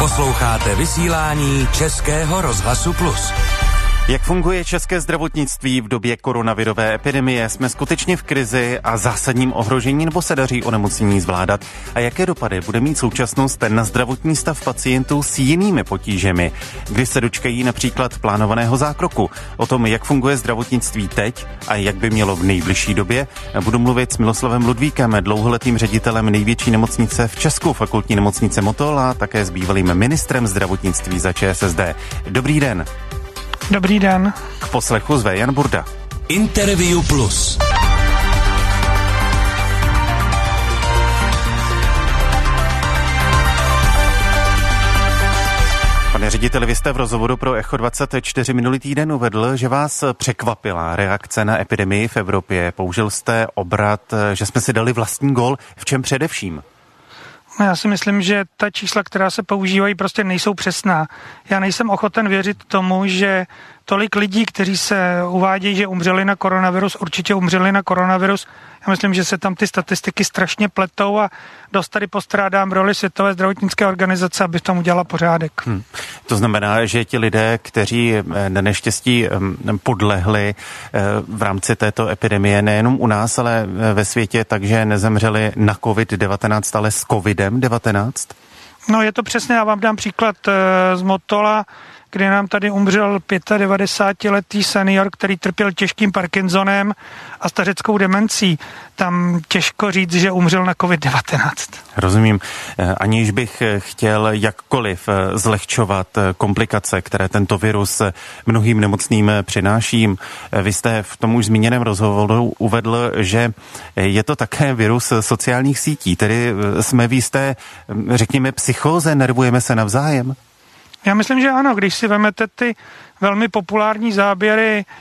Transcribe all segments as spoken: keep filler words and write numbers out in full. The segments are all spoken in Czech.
Posloucháte vysílání Českého rozhlasu Plus. Jak funguje české zdravotnictví v době koronavirové epidemie? Jsme skutečně v krizi a zásadním ohrožení, nebo se daří onemocnění zvládat? A jaké dopady bude mít současnost na zdravotní stav pacientů s jinými potížemi? Kdy se dočkají například plánovaného zákroku? O tom, jak funguje zdravotnictví teď a jak by mělo v nejbližší době, budu mluvit s Miloslavem Ludvíkem, dlouholetým ředitelem největší nemocnice v Česku, Fakultní nemocnice Motol, a také s bývalým ministrem zdravotnictví za ČSSD. Dobrý den. Dobrý den. K poslechu zve Jan Burda. Interview Plus. Pane řediteli, vy jste v rozhovoru pro Echo dvacet čtyři minulý týden uvedl, že vás překvapila reakce na epidemii v Evropě. Použil jste obrat, že jsme si dali vlastní gól. V čem především? Já si myslím, že ta čísla, která se používají, prostě nejsou přesná. Já nejsem ochoten věřit tomu, že tolik lidí, kteří se uvádějí, že umřeli na koronavirus, určitě umřeli na koronavirus. Já myslím, že se tam ty statistiky strašně pletou a dost tady postrádám roli Světové zdravotnické organizace, aby v tom udělala pořádek. Hmm. To znamená, že ti lidé, kteří na neštěstí podlehli v rámci této epidemie, nejenom u nás, ale ve světě, takže nezemřeli na covid devatenáct, ale s covidem devatenáct? No je to přesně, já vám dám příklad z Motola, kdy nám tady umřel devadesátipětiletý senior, který trpěl těžkým Parkinsonem a stařeckou demencí. Tam těžko říct, že umřel na covid devatenáct. Rozumím. Aniž bych chtěl jakkoliv zlehčovat komplikace, které tento virus mnohým nemocným přináší. Vy jste v tom už zmíněném rozhovoru uvedl, že je to také virus sociálních sítí, tedy jsme v jisté, řekněme, psychóze, nervujeme se navzájem? Já myslím, že ano, když si vemete ty velmi populární záběry e,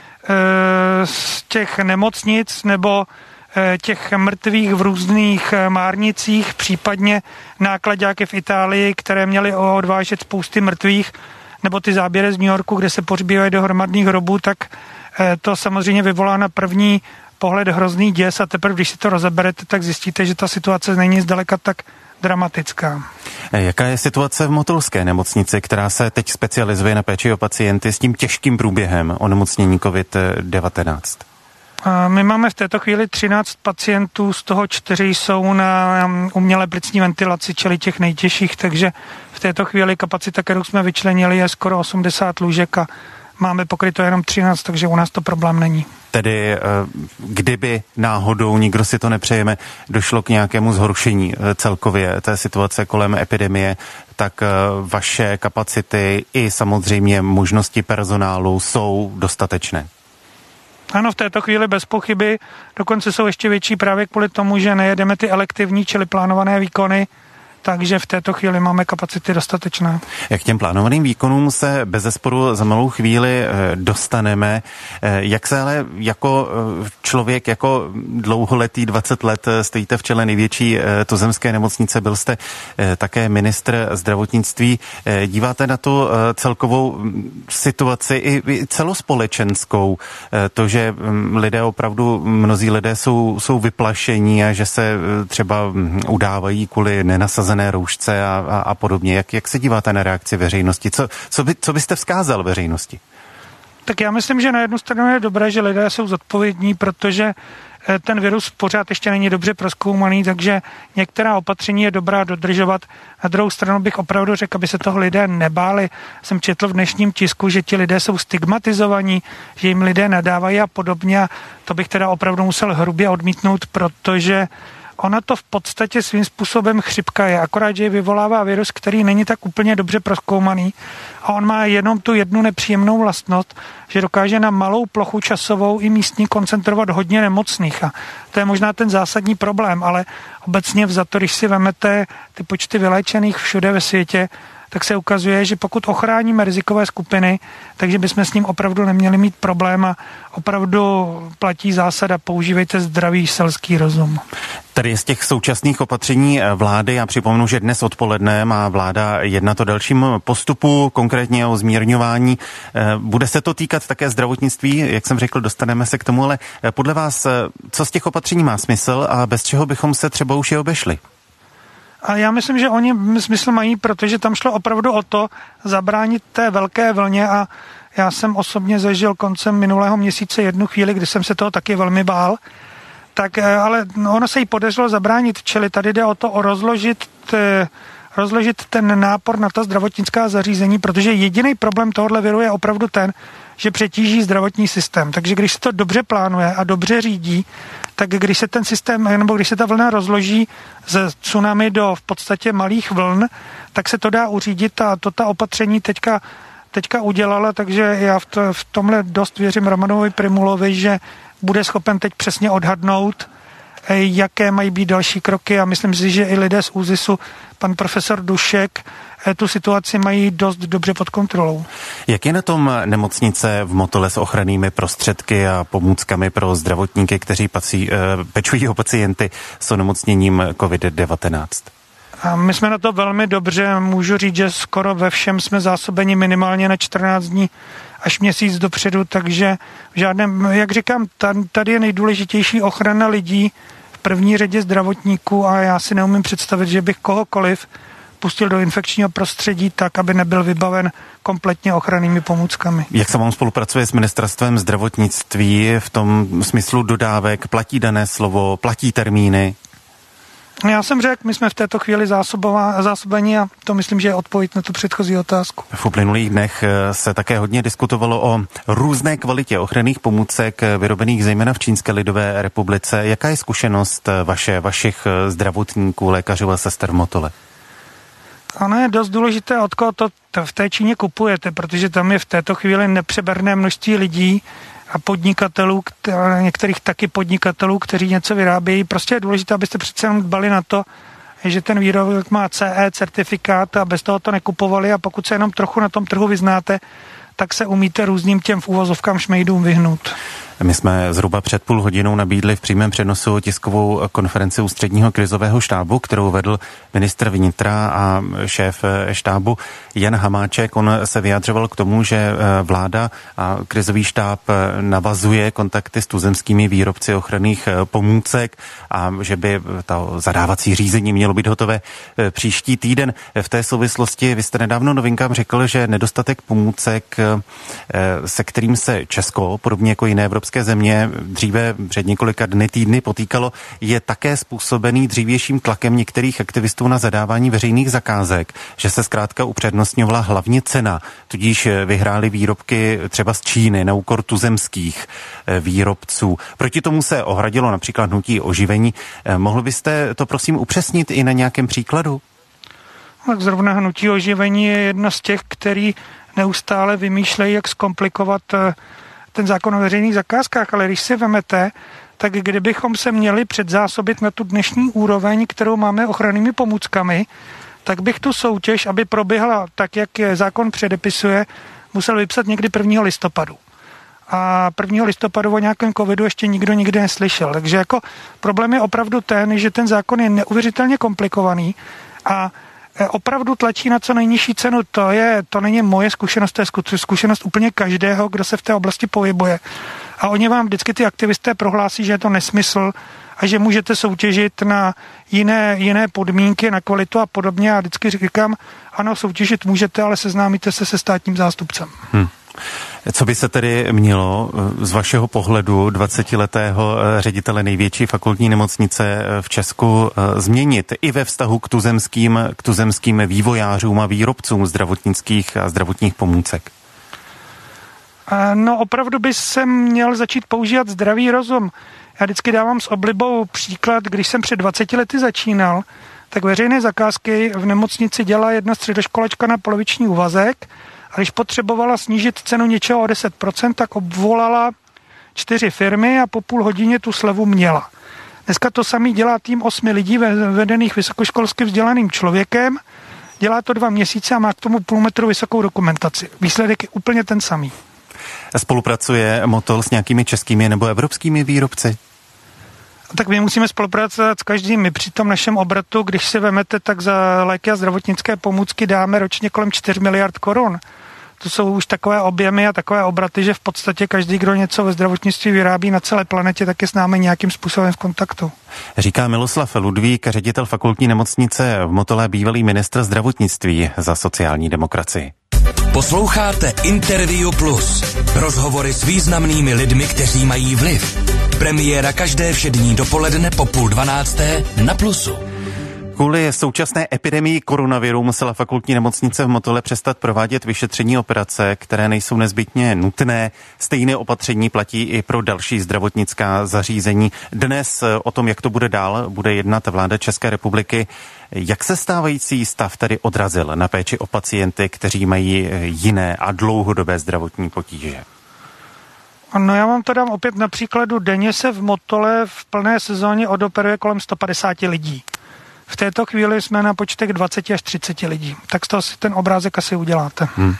z těch nemocnic nebo e, těch mrtvých v různých e, márnicích, případně náklaďáky v Itálii, které měly odvážet spousty mrtvých, nebo ty záběry z New Yorku, kde se pohřbívají do hromadných hrobů, tak e, to samozřejmě vyvolá na první pohled hrozný děs a teprve, když si to rozeberete, tak zjistíte, že ta situace není zdaleka tak dramatická. Jaká je situace v motolské nemocnici, která se teď specializuje na péči o pacienty s tím těžkým průběhem onemocnění covid devatenáct? My máme v této chvíli třináct pacientů, z toho čtyři jsou na umělé plicní ventilaci, čili těch nejtěžších, takže v této chvíli kapacita, kterou jsme vyčlenili, je skoro osmdesát lůžek a máme pokryto jenom třináct, takže u nás to problém není. Tedy kdyby náhodou, nikdo si to nepřejeme, došlo k nějakému zhoršení celkově té situace kolem epidemie, tak vaše kapacity i samozřejmě možnosti personálu jsou dostatečné? Ano, v této chvíli bez pochyby, dokonce jsou ještě větší právě kvůli tomu, že nejedeme ty elektivní, čili plánované výkony, takže v této chvíli máme kapacity dostatečné. Jak těm plánovaným výkonům se bezesporu za malou chvíli dostaneme. Jak se ale jako člověk, jako dlouholetý dvacet let stojíte v čele největší tuzemské nemocnice, byl jste také ministr zdravotnictví, díváte na tu celkovou situaci i celospolečenskou, to, že lidé opravdu, mnozí lidé jsou, jsou vyplašení a že se třeba udávají kvůli nenasazené roušce a, a, a podobně. Jak, jak se díváte na reakci veřejnosti? Co, co, by, co byste vzkázal veřejnosti? Tak já myslím, že na jednu stranu je dobré, že lidé jsou zodpovědní, protože ten virus pořád ještě není dobře prozkoumaný, takže některá opatření je dobrá dodržovat. Na druhou stranu bych opravdu řekl, aby se toho lidé nebáli. Jsem četl v dnešním tisku, že ti lidé jsou stigmatizovaní, že jim lidé nadávají a podobně. A to bych teda opravdu musel hrubě odmítnout, protože ona to v podstatě svým způsobem chřipka je, akorát, že vyvolává virus, který není tak úplně dobře prozkoumaný a on má jenom tu jednu nepříjemnou vlastnost, že dokáže na malou plochu časovou i místní koncentrovat hodně nemocných a to je možná ten zásadní problém, ale obecně vzato, když si vemete ty počty vyléčených všude ve světě, tak se ukazuje, že pokud ochráníme rizikové skupiny, takže bychom s ním opravdu neměli mít problém a opravdu platí zásada, používejte zdravý selský rozum. Tady z těch současných opatření vlády, já připomenu, že dnes odpoledne má vláda jednat o dalším postupu, konkrétně o zmírňování. Bude se to týkat také zdravotnictví, jak jsem řekl, dostaneme se k tomu, ale podle vás, co z těch opatření má smysl a bez čeho bychom se třeba už je obešli? A já myslím, že oni smysl mají, protože tam šlo opravdu o to zabránit té velké vlně a já jsem osobně zažil koncem minulého měsíce jednu chvíli, kdy jsem se toho taky velmi bál. Tak, ale ono se jí podařilo zabránit, čili tady jde o to o rozložit, t, rozložit ten nápor na ta zdravotnická zařízení, protože jediný problém tohohle viru je opravdu ten, že přetíží zdravotní systém. Takže když se to dobře plánuje a dobře řídí, tak když se ten systém, nebo když se ta vlna rozloží ze tsunami do v podstatě malých vln, tak se to dá uřídit a to ta opatření teďka, teďka udělala, takže já v, to, v tomhle dost věřím Romanovi Prymulovi, že bude schopen teď přesně odhadnout, jaké mají být další kroky a myslím si, že i lidé z ÚZISu, pan profesor Dušek, tu situaci mají dost dobře pod kontrolou. Jak je na tom nemocnice v Motole s ochrannými prostředky a pomůckami pro zdravotníky, kteří pací, pečují o pacienty s onemocněním covid devatenáct? A my jsme na to velmi dobře, můžu říct, že skoro ve všem jsme zásobeni minimálně na čtrnáct dní až měsíc dopředu, takže v žádném, jak říkám, tady je nejdůležitější ochrana lidí, v první řadě zdravotníků a já si neumím představit, že bych kohokoliv pustil do infekčního prostředí tak, aby nebyl vybaven kompletně ochrannými pomůckami. Jak se vám spolupracuje s ministerstvem zdravotnictví v tom smyslu dodávek? Platí dané slovo, platí termíny? Já jsem řekl, my jsme v této chvíli zásobení a to myslím, že je odpověď na tu předchozí otázku. V uplynulých dnech se také hodně diskutovalo o různé kvalitě ochranných pomůcek vyrobených zejména v Čínské lidové republice. Jaká je zkušenost vaše, vašich zdravotníků, lékařů a sester v Motole? Ono je dost důležité, od koho to v té Číně kupujete, protože tam je v této chvíli nepřeberné množství lidí a podnikatelů, některých taky podnikatelů, kteří něco vyrábějí. Prostě je důležité, abyste přece jenom dbali na to, že ten výrobek má C E certifikát a bez toho to nekupovali a pokud se jenom trochu na tom trhu vyznáte, tak se umíte různým těm v úvozovkám šmejdům vyhnout. My jsme zhruba před půl hodinou nabídli v přímém přenosu tiskovou konferenci ústředního krizového štábu, kterou vedl ministr vnitra a šéf štábu Jan Hamáček. On se vyjadřoval k tomu, že vláda a krizový štáb navazuje kontakty s tuzemskými výrobci ochranných pomůcek a že by to zadávací řízení mělo být hotové příští týden. V té souvislosti vy jste nedávno novinkám řekl, že nedostatek pomůcek, se kterým se Česko, podobně jako jiné evropské země dříve před několika dny, týdny potýkalo, je také způsobený dřívějším tlakem některých aktivistů na zadávání veřejných zakázek, že se zkrátka upřednostňovala hlavně cena, tudíž vyhrály výrobky třeba z Číny na úkor tuzemských výrobců. Proti tomu se ohradilo například hnutí Oživení. Mohl byste to prosím upřesnit i na nějakém příkladu? Tak zrovna hnutí Oživení je jedno z těch, který neustále vymýšlejí, jak zkomplikovat ten zákon o veřejných zakázkách, ale když si vemete, tak kdybychom se měli předzásobit na tu dnešní úroveň, kterou máme ochrannými pomůckami, tak bych tu soutěž, aby proběhla tak, jak je zákon předepisuje, musel vypsat někdy prvního listopadu. A prvního listopadu o nějakém covidu ještě nikdo nikdy neslyšel. Takže jako problém je opravdu ten, že ten zákon je neuvěřitelně komplikovaný a opravdu tlačí na co nejnižší cenu. To je, to není moje zkušenost, to je zkušenost úplně každého, kdo se v té oblasti pohybuje. A oni vám vždycky ty aktivisté prohlásí, že je to nesmysl a že můžete soutěžit na jiné, jiné podmínky, na kvalitu a podobně. A vždycky říkám, ano, soutěžit můžete, ale seznámíte se se státním zástupcem. Hmm. Co by se tedy mělo z vašeho pohledu dvacetiletého ředitele největší fakultní nemocnice v Česku změnit i ve vztahu k tuzemským, k tuzemským vývojářům a výrobcům zdravotnických a zdravotních pomůcek? No opravdu by se měl začít používat zdravý rozum. Já vždycky dávám s oblibou příklad, když jsem před dvaceti lety začínal, tak veřejné zakázky v nemocnici dělala jedna středoškolačka na poloviční úvazek. A když potřebovala snížit cenu něčeho o deset procent, tak obvolala čtyři firmy a po půl hodině tu slevu měla. Dneska to samý dělá tým osmi lidí vedených vysokoškolsky vzdělaným člověkem, dělá to dva měsíce a má k tomu půl metru vysokou dokumentaci. Výsledek je úplně ten samý. Spolupracuje Motol s nějakými českými nebo evropskými výrobci? Tak my musíme spolupracovat s každým. My při tom našem obratu, když si vemete, tak za léky a zdravotnické pomůcky dáme ročně kolem čtyři miliard korun. to jsou už takové objemy a takové obraty, že v podstatě každý, kdo něco ve zdravotnictví vyrábí na celé planetě, tak je s námi nějakým způsobem v kontaktu. Říká Miloslav Ludvík, ředitel fakultní nemocnice v Motole, bývalý ministr zdravotnictví za sociální demokracii. Posloucháte Interview Plus. Rozhovory s významnými lidmi, kteří mají vliv. Premiéra každé všední dopoledne po půl dvanácté na Plusu. Kvůli současné epidemii koronaviru musela fakultní nemocnice v Motole přestat provádět vyšetření operace, které nejsou nezbytně nutné. Stejné opatření platí i pro další zdravotnická zařízení. Dnes o tom, jak to bude dál, bude jednat vláda České republiky. Jak se stávající stav tedy odrazil na péči o pacienty, kteří mají jiné a dlouhodobé zdravotní potíže? No já vám to dám opět na příkladu. Denně se v Motole v plné sezóně odoperuje kolem sto padesát lidí. V této chvíli jsme na počtech dvacet až třicet lidí. Tak z toho si ten obrázek asi uděláte. Hmm.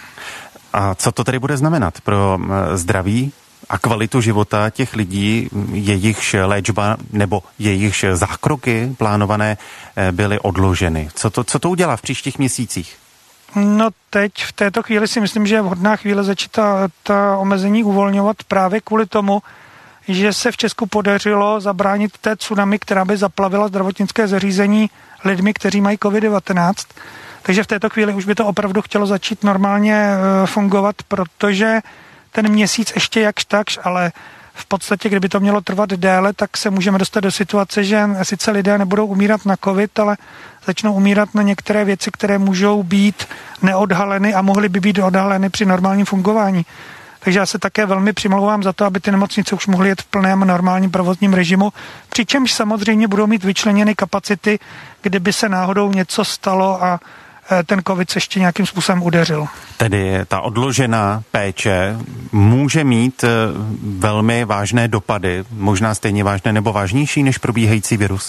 A co to tedy bude znamenat pro zdraví a kvalitu života těch lidí, jejichž léčba nebo jejichž zákroky plánované byly odloženy? Co to, co to udělá v příštích měsících? No teď v této chvíli si myslím, že je vhodná chvíle začít ta, ta omezení uvolňovat právě kvůli tomu, že se v Česku podařilo zabránit té tsunami, která by zaplavila zdravotnické zařízení lidmi, kteří mají covid devatenáct. Takže v této chvíli už by to opravdu chtělo začít normálně fungovat, protože ten měsíc ještě jakž takž, ale v podstatě, kdyby to mělo trvat déle, tak se můžeme dostat do situace, že sice lidé nebudou umírat na covid, ale začnou umírat na některé věci, které můžou být neodhaleny a mohly by být odhaleny při normálním fungování. Takže já se také velmi přimlouvám za to, aby ty nemocnice už mohly jet v plném normálním provozním režimu, přičemž samozřejmě budou mít vyčleněny kapacity, kdyby se náhodou něco stalo a ten covid se ještě nějakým způsobem udeřil. Tedy ta odložená péče může mít velmi vážné dopady, možná stejně vážné nebo vážnější než probíhající virus?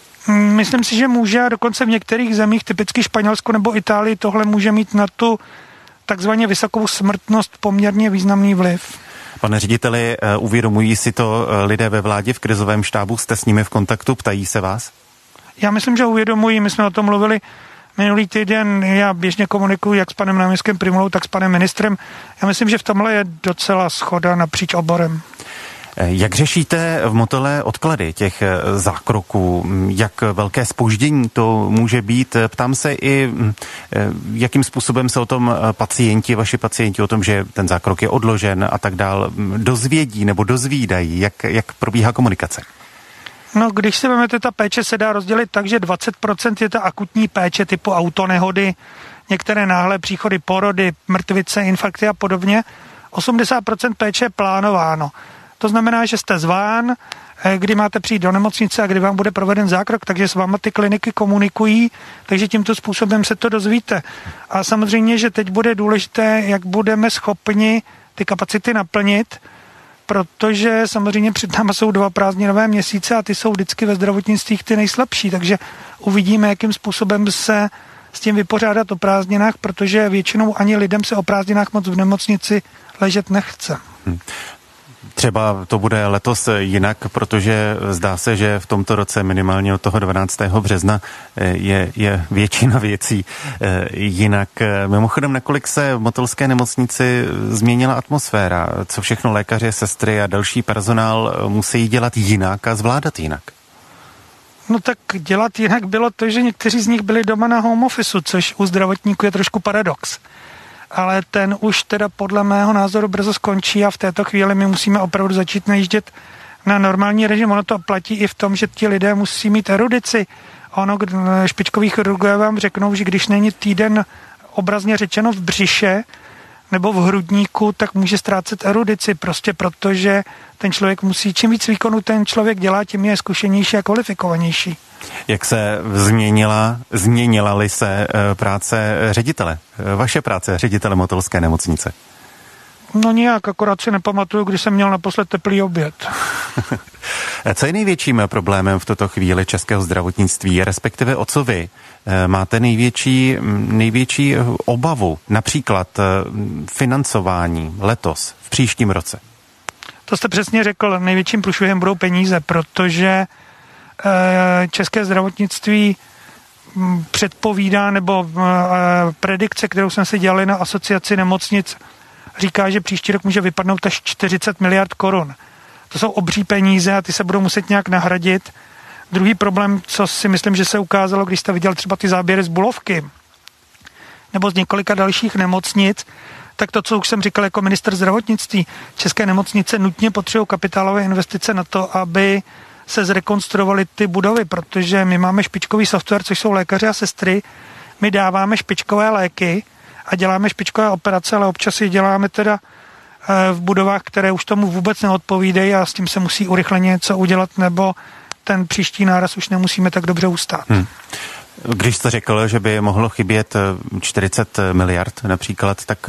Myslím si, že může a dokonce v některých zemích, typicky Španělsko nebo Itálii, tohle může mít na tu takzvaně vysokou smrtnost poměrně významný vliv. Pane řediteli, uvědomují si to lidé ve vládě v krizovém štábu? Jste s nimi v kontaktu? Ptají se vás? Já myslím, že uvědomují. My jsme o tom mluvili minulý týden. Já běžně komunikuji jak s panem náměstkem Primulou, tak s panem ministrem. Já myslím, že v tomhle je docela shoda napříč oborem. Jak řešíte v Motole odklady těch zákroků? Jak velké zpoždění to může být? Ptám se i, jakým způsobem se o tom pacienti, vaši pacienti, o tom, že ten zákrok je odložen a tak dál, dozvědí nebo dozvídají? Jak, jak probíhá komunikace? No, když si vezmete, ta péče se dá rozdělit tak, že dvacet procent je ta akutní péče typu autonehody, některé náhlé příchody, porody, mrtvice, infarkty a podobně. osmdesát procent péče je plánováno. To znamená, že jste zván, kdy máte přijít do nemocnice a kdy vám bude proveden zákrok, takže s váma ty kliniky komunikují, takže tímto způsobem se to dozvíte. A samozřejmě, že teď bude důležité, jak budeme schopni ty kapacity naplnit, protože samozřejmě před námi jsou dva prázdninové měsíce a ty jsou vždycky ve zdravotnictví ty nejslabší, takže uvidíme, jakým způsobem se s tím vypořádat o prázdninách, protože většinou ani lidem se o prázdninách moc v nemocnici ležet nechce. Hmm. Třeba to bude letos jinak, protože zdá se, že v tomto roce minimálně od toho dvanáctého března je, je většina věcí jinak. Mimochodem, nakolik se v motolské nemocnici změnila atmosféra? Co všechno lékaři, sestry a další personál musí dělat jinak a zvládat jinak? No tak dělat jinak bylo to, že někteří z nich byli doma na home officeu, což u zdravotníků je trošku paradox. Ale ten už teda podle mého názoru brzo skončí a v této chvíli my musíme opravdu začít najíždět na normální režim. Ono to platí i v tom, že ti lidé musí mít erudici. Ono, špičkoví chirurgové vám řeknou, že když není týden obrazně řečeno v břiše nebo v hrudníku, tak může ztrácet erudici, prostě protože ten člověk musí, čím víc výkonu ten člověk dělá, tím je zkušenější a kvalifikovanější. Jak se změnila, změnila-li se práce ředitele? Vaše práce ředitele motolské nemocnice? No nějak, akorát si nepamatuju, když jsem měl naposled teplý oběd. Co je největším problémem v tuto chvíli českého zdravotnictví, respektive o co vy máte největší, největší obavu, například financování letos, v příštím roce? To jste přesně řekl, největším průšvihem budou peníze, protože české zdravotnictví předpovídá, nebo predikce, kterou jsme si dělali na asociaci nemocnic, říká, že příští rok může vypadnout až čtyřicet miliard korun. To jsou obří peníze a ty se budou muset nějak nahradit. Druhý problém, co si myslím, že se ukázalo, když jste viděl třeba ty záběry z Bulovky nebo z několika dalších nemocnic, tak to, co už jsem říkal jako ministr zdravotnictví, české nemocnice nutně potřebují kapitálové investice na to, aby se zrekonstruovaly ty budovy, protože my máme špičkový software, což jsou lékaři a sestry, my dáváme špičkové léky a děláme špičkové operace, ale občas je děláme teda v budovách, které už tomu vůbec neodpovídají a s tím se musí urychleně něco udělat, nebo ten příští náraz už nemusíme tak dobře ustát. Hmm. Když jste řekl, že by mohlo chybět čtyřicet miliard například, tak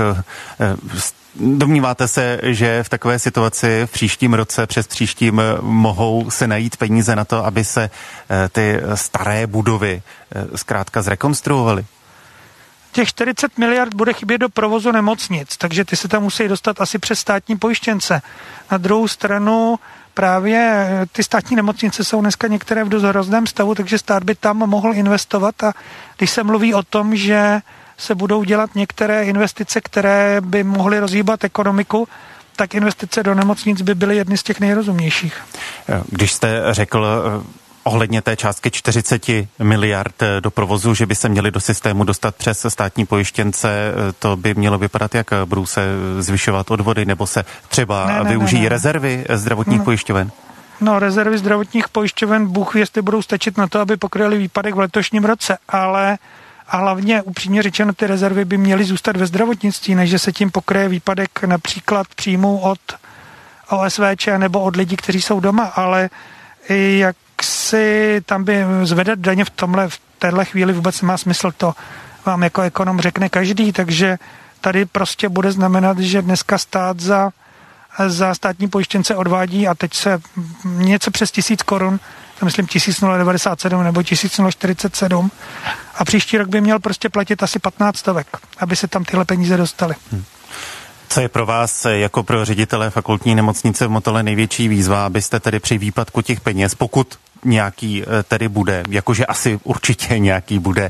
domníváte se, že v takové situaci v příštím roce, přes příštím mohou se najít peníze na to, aby se ty staré budovy zkrátka zrekonstruovaly? Těch čtyřicet miliard bude chybět do provozu nemocnic, takže ty se tam musí dostat asi přes státní pojištěnce. Na druhou stranu právě ty státní nemocnice jsou dneska některé v dost hrozném stavu, takže stát by tam mohl investovat a když se mluví o tom, že se budou dělat některé investice, které by mohly rozhýbat ekonomiku, tak investice do nemocnic by byly jedny z těch nejrozumnějších. Když jste řekl ohledně té částky čtyřicet miliard do provozu, že by se měli do systému dostat přes státní pojištěnce, to by mělo vypadat, jak budou se zvyšovat odvody, nebo se třeba ne, ne, využijí ne, ne. rezervy zdravotních no, pojišťoven? No, rezervy zdravotních pojišťoven, Bůh ví, jestli budou stačit na to, aby pokryli výpadek v letošním roce, ale a hlavně upřímně řečeno, ty rezervy by měly zůstat ve zdravotnictví, než že se tím pokryje výpadek například příjmů od O S V Č nebo od lidí, kteří jsou doma, ale jak si tam by zvedat daně v tomhle, v téhle chvíli vůbec nemá smysl, to vám jako ekonom řekne každý, takže tady prostě bude znamenat, že dneska stát za, za státní pojištěnce odvádí a teď se něco přes tisíc korun, to myslím tisíc devadesát sedm nebo tisíc čtyřicet sedm a příští rok by měl prostě platit asi patnáct stovek, aby se tam tyhle peníze dostaly. Hmm. Co je pro vás jako pro ředitele fakultní nemocnice v Motole největší výzva, abyste tedy při výpadku těch peněz, pokud nějaký tedy bude, jakože asi určitě nějaký bude,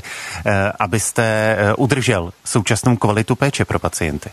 abyste udržel současnou kvalitu péče pro pacienty?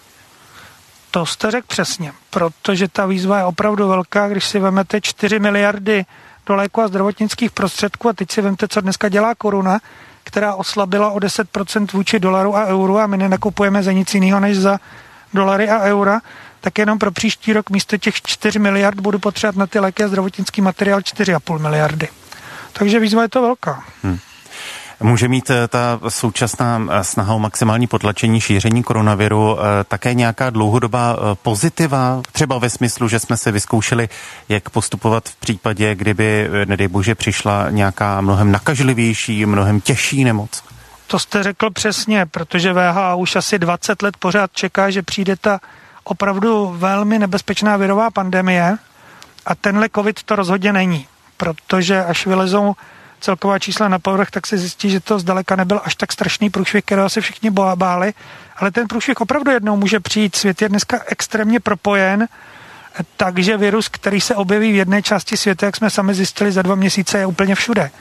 To jste řekl přesně, protože ta výzva je opravdu velká, když si vezmete čtyři miliardy do léku a zdravotnických prostředků a teď si vezmete, co dneska dělá koruna, která oslabila o deset procent vůči dolaru a euru a my nenakupujeme za nic jiného než za dolary a eura, tak jenom pro příští rok místo těch čtyři miliard budu potřebovat na ty léky a zdravotnický materiál čtyři a půl miliardy. Takže výzva je to velká. Hmm. Může mít ta současná snaha o maximální potlačení šíření koronaviru také nějaká dlouhodobá pozitiva, třeba ve smyslu, že jsme se vyzkoušeli, jak postupovat v případě, kdyby, nedej bože, přišla nějaká mnohem nakažlivější, mnohem těžší nemoc? To jste řekl přesně, protože V H A už asi dvacet let pořád čeká, že přijde ta opravdu velmi nebezpečná virová pandemie a tenhle covid to rozhodně není, protože až vylezou celková čísla na povrch, tak se zjistí, že to zdaleka nebyl až tak strašný průšvih, kterého se všichni báli, ale ten průšvih opravdu jednou může přijít. Svět je dneska extrémně propojen, takže virus, který se objeví v jedné části světa, jak jsme sami zjistili za dva měsíce, je úplně všude.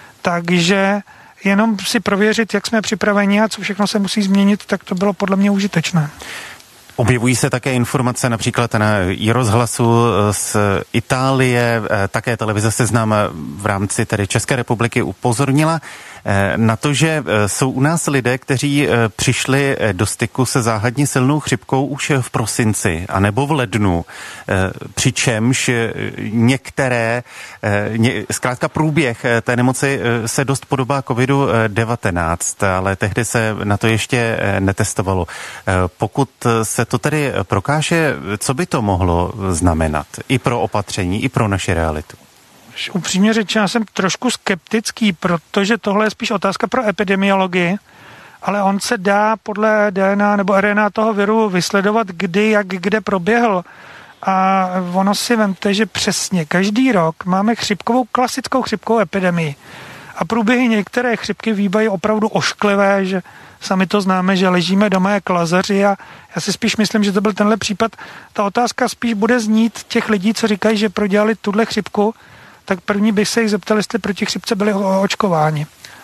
Takže jenom si prověřit, jak jsme připraveni a co všechno se musí změnit, tak to bylo podle mě užitečné. Objevují se také informace například na iRozhlasu z Itálie, také televize Seznam v rámci tedy České republiky upozornila na to, že jsou u nás lidé, kteří přišli do styku se záhadně silnou chřipkou už v prosinci anebo v lednu, přičemž některé, zkrátka průběh té nemoci se dost podobá covidu devatenáct, ale tehdy se na to ještě netestovalo. Pokud se to tedy prokáže, co by to mohlo znamenat i pro opatření, i pro naši realitu? Upřímně řečeno, já jsem trošku skeptický, protože tohle je spíš otázka pro epidemiologii, ale on se dá podle D N A nebo R N A toho viru vysledovat, kdy, jak, kde proběhl. A ono si vemte, že přesně každý rok máme chřipkovou, klasickou chřipkovou epidemii. A průběhy některé chřipky bývají opravdu ošklivé, že sami to známe, že ležíme doma jak lazaři a já si spíš myslím, že to byl tenhle případ. Ta otázka spíš bude znít těch lidí, co říkají, že prodělali tuhle chřipku, tak první bych se jich zeptal, jestli proti chřipce byli očkováni.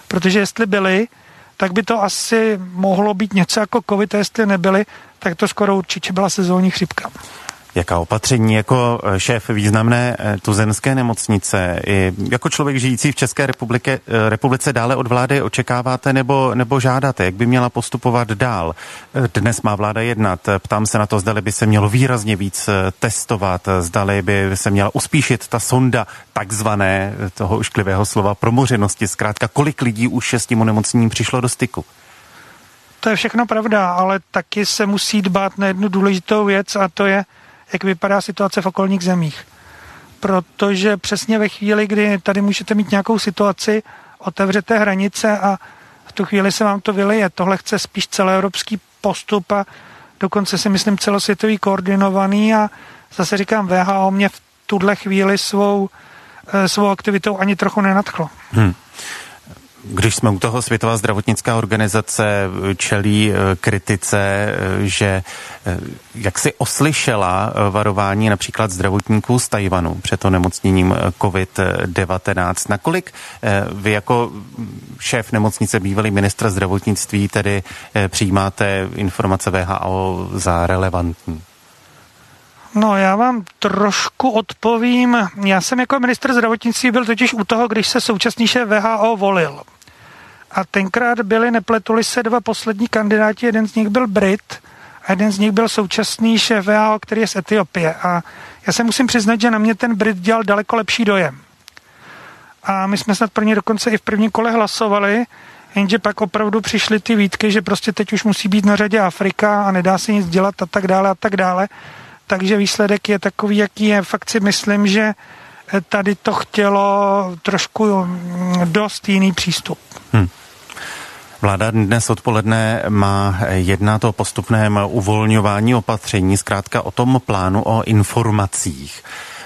protože jestli byly, tak by to asi mohlo být něco jako covid, a jestli nebyly, tak to skoro určitě byla sezónní chřipka. Jaká opatření jako šéf významné tuzemské nemocnice i jako člověk žijící v České republike, republice dále od vlády očekáváte nebo, nebo žádáte? Jak by měla postupovat dál? Dnes má vláda jednat. Ptám se na to, zdali by se mělo výrazně víc testovat, zdali by se měla uspíšit ta sonda takzvané toho ošklivého slova promořenosti. Zkrátka, kolik lidí už s tím onemocněním přišlo do styku? To je všechno pravda, ale taky se musí dbát na jednu důležitou věc, a to je, jak vypadá situace v okolních zemích. Protože přesně ve chvíli, kdy tady můžete mít nějakou situaci, otevřete hranice a v tu chvíli se vám to vyleje. Tohle chce spíš celoevropský postup a dokonce si myslím celosvětový koordinovaný, a zase říkám, V H O mě v tuhle chvíli svou, svou aktivitou ani trochu nenadchlo. Hmm. Když jsme u toho, Světová zdravotnická organizace čelí kritice, že jak si oslyšela varování například zdravotníků z Tajvanu před onemocněním covid devatenáct. Nakolik vy jako šéf nemocnice, bývalý ministr zdravotnictví, tedy přijímáte informace V H O za relevantní? No, já vám trošku odpovím. Já jsem jako ministr zdravotnictví byl totiž u toho, když se současný šéf V H O volil. A tenkrát byli, nepletuli se, dva poslední kandidáti, jeden z nich byl Brit a jeden z nich byl současný šéf V H O, který je z Etiopie. A já se musím přiznat, že na mě ten Brit dělal daleko lepší dojem. A my jsme snad pro ně dokonce i v prvním kole hlasovali, jenže pak opravdu přišly ty výtky, že prostě teď už musí být na řadě Afrika a nedá se nic dělat a tak dále a tak dále. Takže výsledek je takový, jaký je. Fakt si myslím, že tady to chtělo trošku dost jiný přístup. Hmm. Vláda dnes odpoledne má jednat o postupném uvolňování opatření, zkrátka o tom plánu o informacích.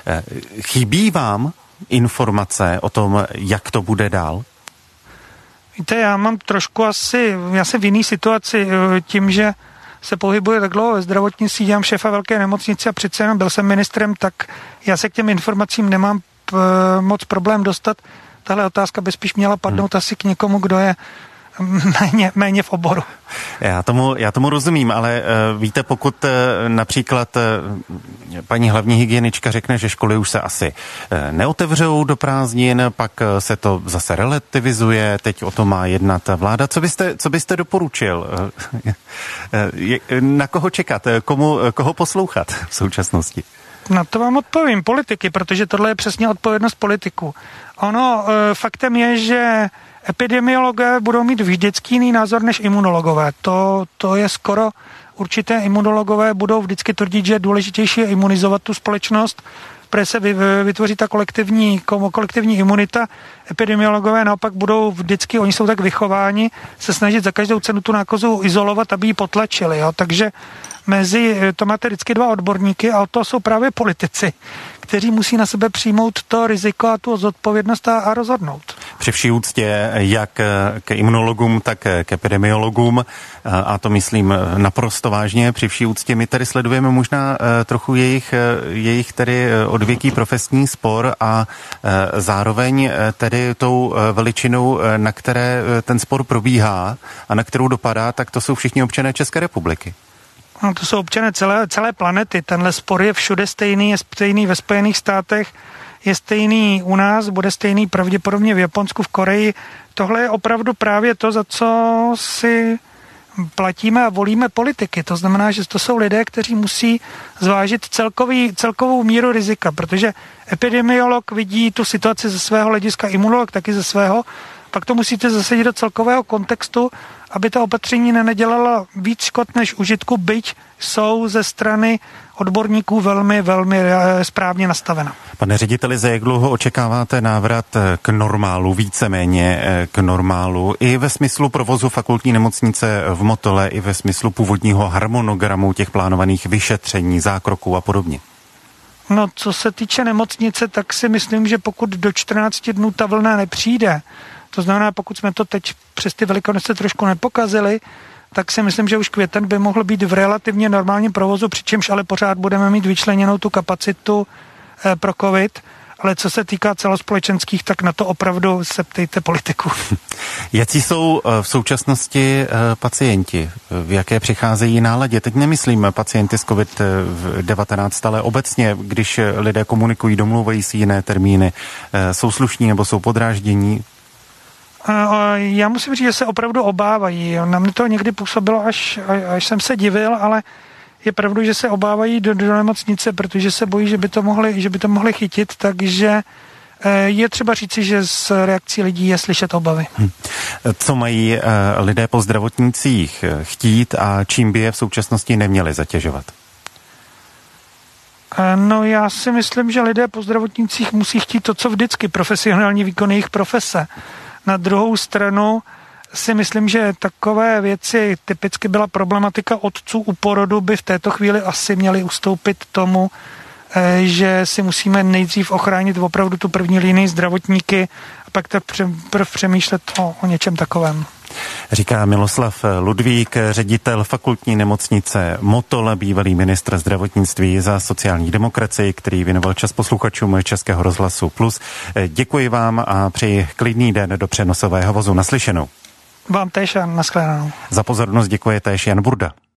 Chybí vám informace o tom, jak to bude dál? Víte, já mám trošku asi, já jsem v jiný situaci tím, že se pohybuje tak dlouho ve zdravotnictví, dělám šéfa velké nemocnice a přece jenom byl jsem ministrem, tak já se k těm informacím nemám p- moc problém dostat. Tahle otázka by spíš měla padnout hmm. asi k někomu, kdo je méně, méně v oboru. Já tomu, já tomu rozumím, ale uh, víte, pokud uh, například uh, paní hlavní hygienička řekne, že školy už se asi uh, neotevřou do prázdnin, pak uh, se to zase relativizuje, teď o to má jednat vláda. Co byste, co byste doporučil? Uh, uh, na koho čekat? Komu, uh, koho poslouchat v současnosti? Na to vám odpovím. Politiky, protože tohle je přesně odpovědnost politiků. Ono, uh, faktem je, že epidemiologové budou mít vždycky jiný názor než imunologové. To, to je skoro určité. Imunologové budou vždycky tvrdit, že je důležitější je imunizovat tu společnost, protože se vytvoří ta kolektivní, kolektivní imunita. Epidemiologové naopak budou vždycky, oni jsou tak vychováni, se snažit za každou cenu tu nákazu izolovat, aby ji potlačili. Jo? Takže mezi, to máte vždycky dva odborníky a to jsou právě politici, kteří musí na sebe přijmout to riziko a tu zodpovědnost a, a rozhodnout. Při vší úctě jak k imunologům, tak k epidemiologům, a to myslím naprosto vážně, při vší úctě my tady sledujeme možná trochu jejich, jejich tedy odvěký profesní spor a zároveň tedy tou veličinou, na které ten spor probíhá a na kterou dopadá, tak to jsou všichni občané České republiky. No, to jsou občané celé, celé planety. Tenhle spor je všude stejný, je stejný ve Spojených státech, je stejný u nás, bude stejný pravděpodobně v Japonsku, v Koreji. Tohle je opravdu právě to, za co si platíme a volíme politiky. To znamená, že to jsou lidé, kteří musí zvážit celkový, celkovou míru rizika, protože epidemiolog vidí tu situaci ze svého hlediska, imunolog taky ze svého, pak to musíte zasadit do celkového kontextu, aby ta opatření nenadělala víc škod než užitku, byť jsou ze strany odborníků velmi, velmi správně nastavena. Pane řediteli, za jak dlouho očekáváte návrat k normálu, víceméně k normálu, i ve smyslu provozu fakultní nemocnice v Motole, i ve smyslu původního harmonogramu těch plánovaných vyšetření, zákroků a podobně? No, co se týče nemocnice, tak si myslím, že pokud do čtrnácti dnů ta vlna nepřijde, to znamená, pokud jsme to teď přes ty Velikonoce trošku nepokazili, tak si myslím, že už květen by mohl být v relativně normálním provozu, přičemž ale pořád budeme mít vyčleněnou tu kapacitu eh, pro covid. ale co se týká celospolečenských, tak na to opravdu se ptejte politiku. Jaký jsou v současnosti pacienti? V jaké přicházejí náladě? Teď nemyslím pacienty s covid devatenáct, ale obecně, když lidé komunikují, domluvají si jiné termíny, jsou slušní nebo jsou podráždění? Já musím říct, že se opravdu obávají. Na mě to někdy působilo, až, až jsem se divil, ale je pravdu, že se obávají do, do nemocnice, protože se bojí, že by to mohli, že by to mohli chytit, takže je třeba říci, že z reakcí lidí je slyšet obavy. Hm. Co mají lidé po zdravotnících chtít a čím by je v současnosti neměli zatěžovat? No já si myslím, že lidé po zdravotnících musí chtít to, co vždycky, profesionální výkon jejich profese. Na druhou stranu si myslím, že takové věci, typicky byla problematika otců u porodu, by v této chvíli asi měly ustoupit tomu, že si musíme nejdřív ochránit opravdu tu první linii zdravotníky a pak tak přemýšlet o, o něčem takovém. Říká Miloslav Ludvík, ředitel fakultní nemocnice Motol, bývalý ministr zdravotnictví za sociální demokracii, který věnoval čas posluchačům Českého rozhlasu Plus. Děkuji vám a přeji klidný den do přenosového vozu. Naslyšenou. Vám též a nashledanou. Za pozornost děkuje též Jan Burda.